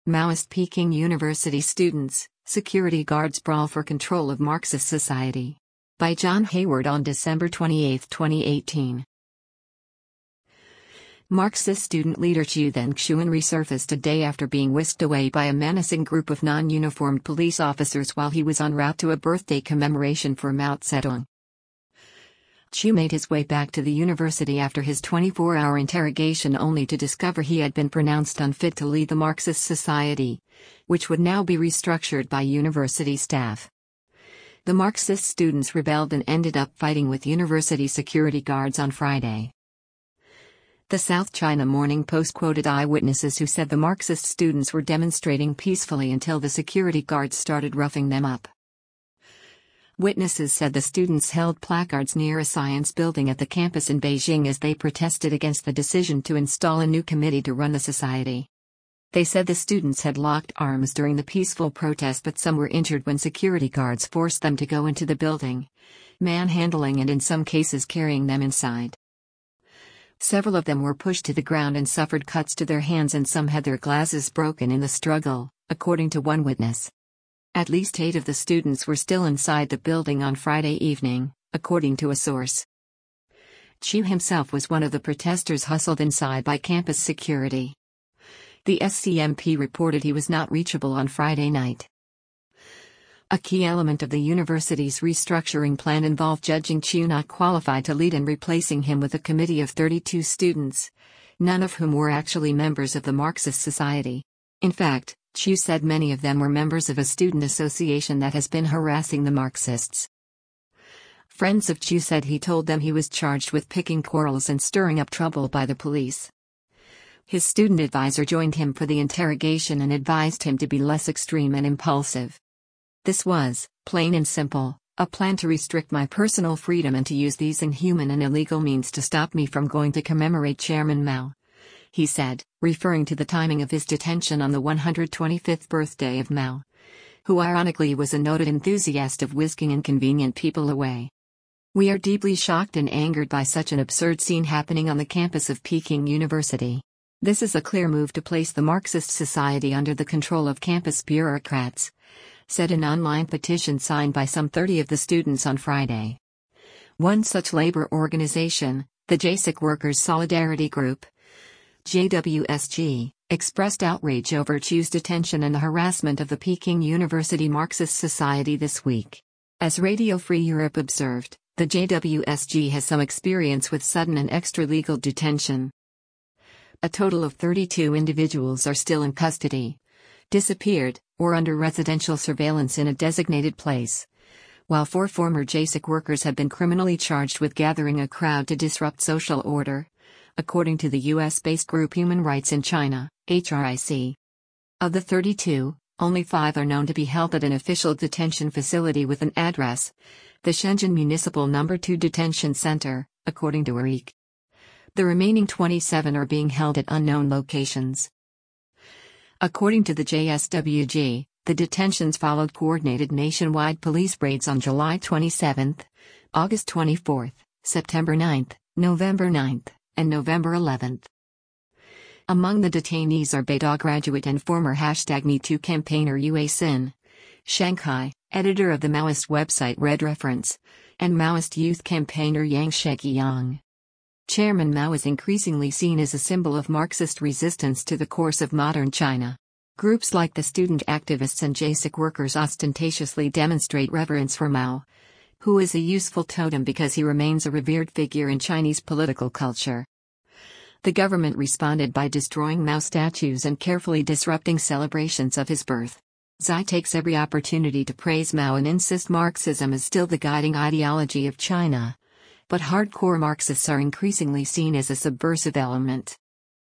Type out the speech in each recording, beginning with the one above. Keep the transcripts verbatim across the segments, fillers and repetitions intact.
Maoist Peking University students, security guards brawl for control of Marxist society. By John Hayward on December twenty-eighth, twenty eighteen. Marxist student leader Chiu Then-Xiuan resurfaced a day after being whisked away by a menacing group of non-uniformed police officers while he was en route to a birthday commemoration for Mao Zedong. Chiu made his way back to the university after his twenty-four hour interrogation only to discover he had been pronounced unfit to lead the Marxist Society, which would now be restructured by university staff. The Marxist students rebelled and ended up fighting with university security guards on Friday. The South China Morning Post quoted eyewitnesses who said the Marxist students were demonstrating peacefully until the security guards started roughing them up. Witnesses said the students held placards near a science building at the campus in Beijing as they protested against the decision to install a new committee to run the society. They said the students had locked arms during the peaceful protest, but some were injured when security guards forced them to go into the building, manhandling and in some cases carrying them inside. Several of them were pushed to the ground and suffered cuts to their hands, and some had their glasses broken in the struggle, according to one witness. At least eight of the students were still inside the building on Friday evening, according to a source. Chiu himself was one of the protesters hustled inside by campus security. The S C M P reported he was not reachable on Friday night. A key element of the university's restructuring plan involved judging Chiu not qualified to lead and replacing him with a committee of thirty-two students, none of whom were actually members of the Marxist Society. In fact, Chiu said many of them were members of a student association that has been harassing the Marxists. Friends of Chiu said he told them he was charged with picking quarrels and stirring up trouble by the police. His student advisor joined him for the interrogation and advised him to be less extreme and impulsive. This was, plain and simple, a plan to restrict my personal freedom and to use these inhuman and illegal means to stop me from going to commemorate Chairman Mao, he said, referring to the timing of his detention on the one hundred twenty-fifth birthday of Mao, who ironically was a noted enthusiast of whisking inconvenient people away. We are deeply shocked and angered by such an absurd scene happening on the campus of Peking University. This is a clear move to place the Marxist Society under the control of campus bureaucrats, said an online petition signed by some thirty of the students on Friday. One such labor organization, the J S I C Workers' Solidarity Group, J W S G, expressed outrage over Chiu's detention and the harassment of the Peking University Marxist Society this week. As Radio Free Europe observed, the J W S G has some experience with sudden and extra-legal detention. A total of thirty-two individuals are still in custody, disappeared, or under residential surveillance in a designated place, while four former J S I C workers have been criminally charged with gathering a crowd to disrupt social order, according to the U S-based group Human Rights in China, H R I C. Of the thirty-two, only five are known to be held at an official detention facility with an address, the Shenzhen Municipal Number two Detention Center, according to R I C. The remaining twenty-seven are being held at unknown locations. According to the J S W G, the detentions followed coordinated nationwide police raids on July twenty-seventh, August twenty-fourth, September ninth, November ninth, and November eleventh. Among the detainees are Beidou graduate and former hashtag MeToo campaigner Yue Xin, Shanghai, editor of the Maoist website Red Reference, and Maoist youth campaigner Yang Sheqiyang. Chairman Mao is increasingly seen as a symbol of Marxist resistance to the course of modern China. Groups like the student activists and J S I C workers ostentatiously demonstrate reverence for Mao, who is a useful totem because he remains a revered figure in Chinese political culture. The government responded by destroying Mao statues and carefully disrupting celebrations of his birth. Xi takes every opportunity to praise Mao and insist Marxism is still the guiding ideology of China. But hardcore Marxists are increasingly seen as a subversive element.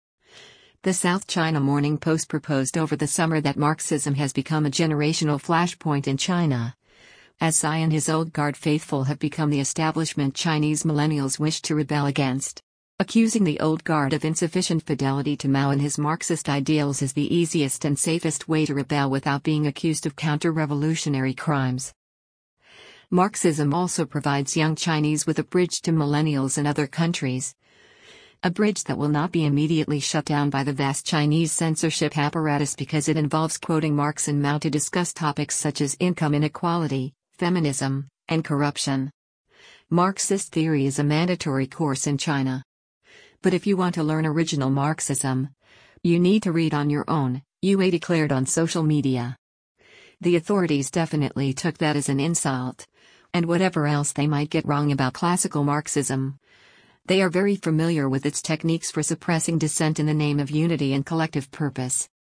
The South China Morning Post proposed over the summer that Marxism has become a generational flashpoint in China, as Xi and his old guard faithful have become the establishment Chinese millennials wish to rebel against. Accusing the old guard of insufficient fidelity to Mao and his Marxist ideals is the easiest and safest way to rebel without being accused of counter-revolutionary crimes. Marxism also provides young Chinese with a bridge to millennials in other countries. A bridge that will not be immediately shut down by the vast Chinese censorship apparatus because it involves quoting Marx and Mao to discuss topics such as income inequality, feminism, and corruption. Marxist theory is a mandatory course in China. But if you want to learn original Marxism, you need to read on your own, U A declared on social media. The authorities definitely took that as an insult, and whatever else they might get wrong about classical Marxism. They are very familiar with its techniques for suppressing dissent in the name of unity and collective purpose.